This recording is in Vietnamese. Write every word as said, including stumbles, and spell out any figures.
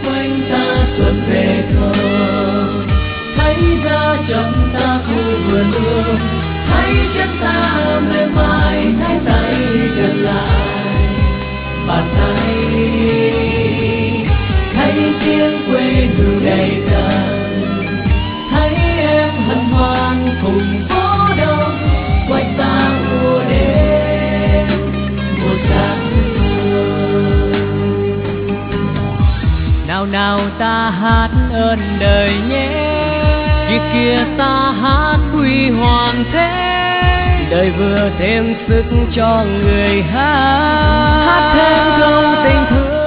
quanh ta xuân về thơm. Hãy ra chậm ta khu vườn ươm, hãy chân ta mềm mại, hãy tay gần lại bàn tay. Hãy tiếng quê hương đầy đặn, hãy em hân hoan cùng phố đông, quanh ta mùa đêm một sáng mưa. Nào nào ta hát ơn đời nhé, kia kia ta hát huy hoàng thế, đời vừa thêm sức cho người hát, hát thêm câu tình thương.